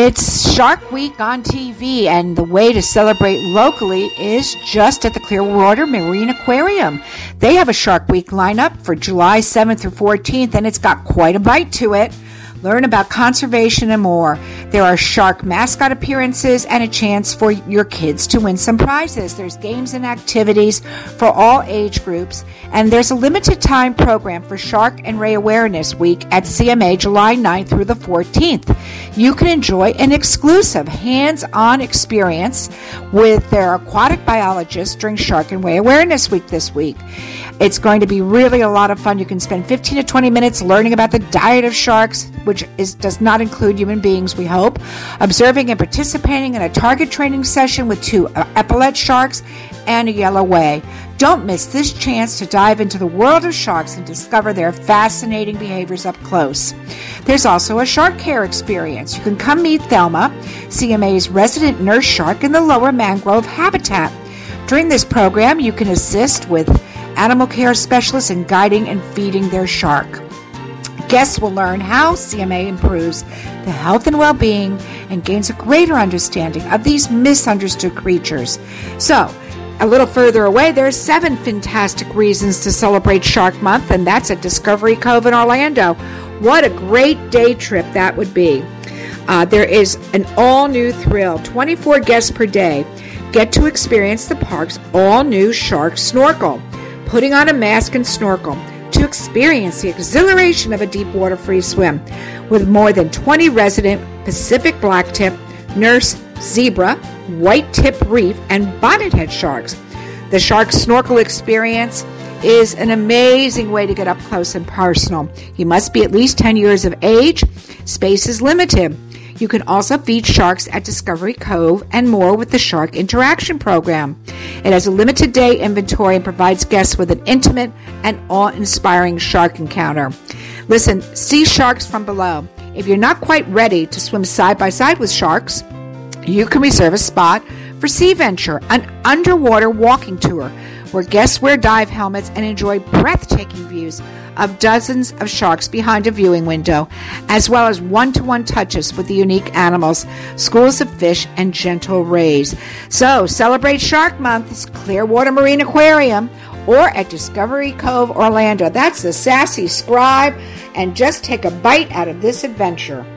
It's Shark Week on TV, and the way to celebrate locally is just at the Clearwater Marine Aquarium. They have a Shark Week lineup for July 7th through 14th, and it's got quite a bite to it. Learn about conservation and more. There are shark mascot appearances and a chance for your kids to win some prizes. There's games and activities for all age groups, and there's a limited time program for Shark and Ray Awareness Week at CMA July 9th through the 14th. You can enjoy an exclusive hands-on experience with their aquatic biologists during Shark and Ray Awareness Week this week. It's going to be really a lot of fun. You can spend 15 to 20 minutes learning about the diet of sharks, which does not include human beings, we hope, observing and participating in a target training session with 2 epaulet sharks and a yellow whale. Don't miss this chance to dive into the world of sharks and discover their fascinating behaviors up close. There's also a shark care experience. You can come meet Thelma, CMA's resident nurse shark in the lower mangrove habitat. During this program, you can assist with animal care specialists in guiding and feeding their shark. Guests will learn how CMA improves the health and well-being and gains a greater understanding of these misunderstood creatures. So, a little further away, there are 7 fantastic reasons to celebrate Shark Month, and that's at Discovery Cove in Orlando. What a great day trip that would be. There is an all-new thrill, 24 guests per day. Get to experience the park's all-new shark snorkel. Putting on a mask and snorkel to experience the exhilaration of a deep water free swim with more than 20 resident Pacific blacktip, nurse zebra, white tip reef, and bonnethead sharks. The shark snorkel experience is an amazing way to get up close and personal. You must be at least 10 years of age. Space is limited. You can also feed sharks at Discovery Cove and more with the Shark Interaction Program. It has a limited day inventory and provides guests with an intimate and awe-inspiring shark encounter. Listen, see sharks from below. If you're not quite ready to swim side by side with sharks, you can reserve a spot for Sea Venture, an underwater walking tour where guests wear dive helmets and enjoy breathtaking views of dozens of sharks behind a viewing window, as well as one-to-one touches with the unique animals, schools of fish, and gentle rays. So, celebrate Shark Month at Clearwater Marine Aquarium or at Discovery Cove, Orlando. That's the Sassy Scribe, and just take a bite out of this adventure.